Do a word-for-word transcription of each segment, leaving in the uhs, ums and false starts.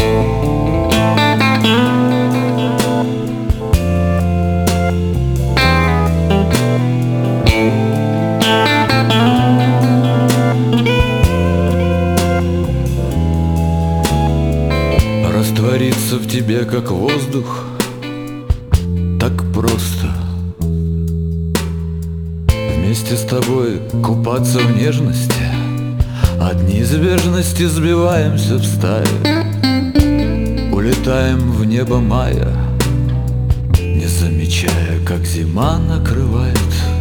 Раствориться в тебе, как воздух, так просто. Вместе с тобой купаться в нежности, от неизбежности сбиваемся в стаи, улетаем в небо мая, не замечая, как зима накрывает.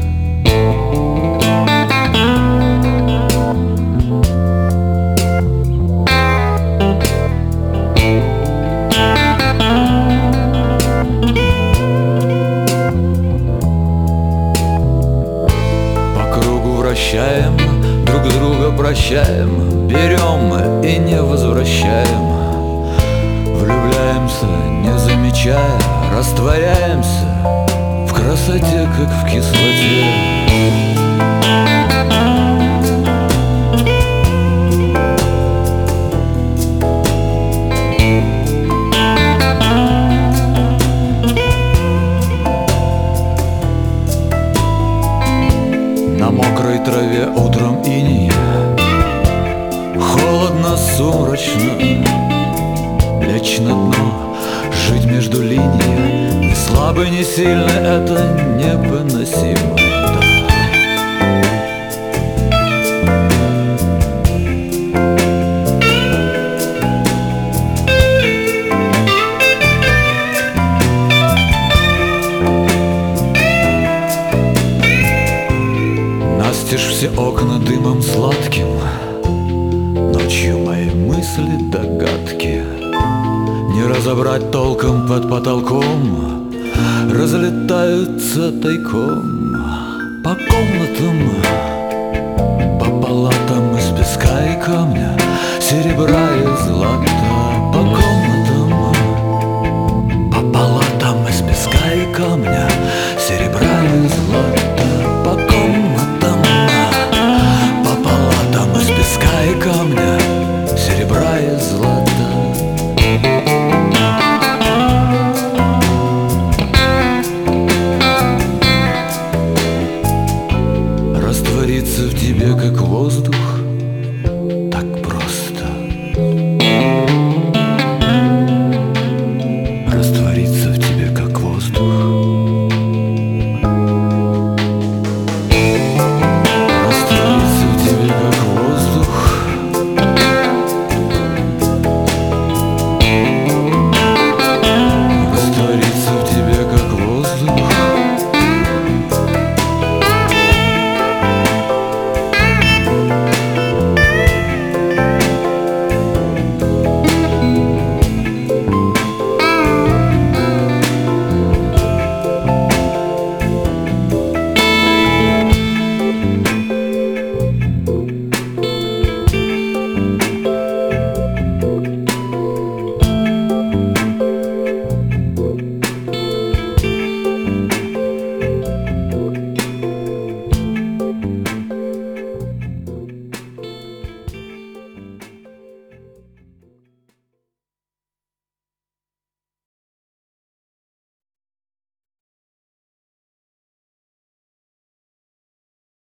Вращаем, друг друга прощаем, берем и не возвращаем. Влюбляемся, не замечая, растворяемся в красоте, как в кислоте. На мокрой траве утром иней, холодно, сумрачно, лечь на дно, жить между линий, ни слабый, ни сильный, это невыносимо, да. Настежь все окна дымом сладким, ночью мои мысли догадки не разобрать толком под потолком, разлетаются тайком по комнатам, по палатам из песка и камня, серебра и зла.